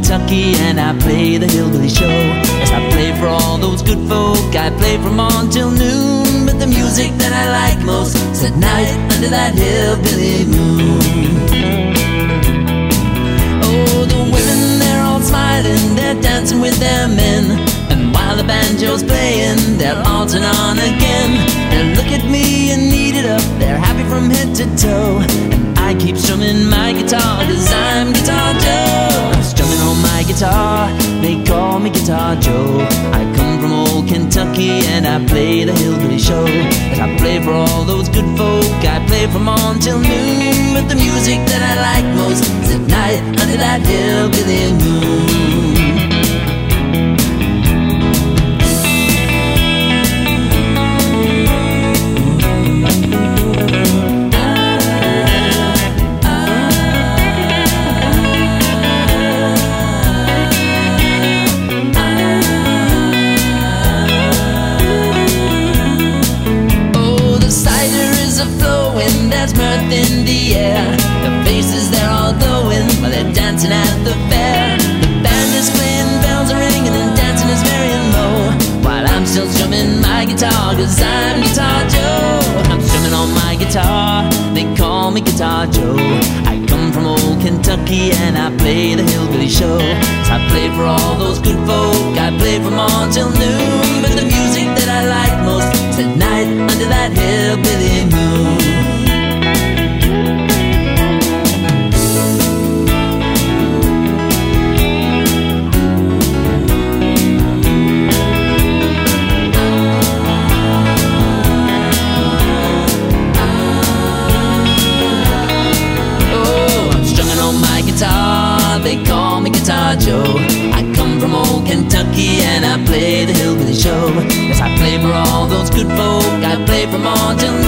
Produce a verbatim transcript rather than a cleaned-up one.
Kentucky, and I play the hillbilly show. Yes, I play for all those good folk. I play from on till noon, but the music that I like most is at night under that hillbilly moon. Oh, the women, they're all smiling, they're dancing with their men, and while the banjo's playing, they'll all turn on again. They'll look at me and eat it up, they're happy from head to toe, and I keep strumming my guitar, cause I'm Guitar Joe. I'm strumming on my guitar, they call me Guitar Joe. I come from old Kentucky, and I play the hillbilly show. And I play for all those good folk, I play from on till noon, but the music that I like most is at night under that hillbilly moon. There's mirth in the air, the faces they're all glowing while they're dancing at the fair. The band is playing, bells are ringing, and dancing is very low, while I'm still strumming my guitar, cause I'm Guitar Joe. I'm strumming on my guitar, they call me Guitar Joe. I come from old Kentucky, and I play the hillbilly show. So I play for all those good folk, I play from on till noon, but the music that I like most is at night under that hillbilly moon. They call me Guitar Joe. I come from old Kentucky, and I play the hillbilly show. Yes, I play for all those good folk, I play from on till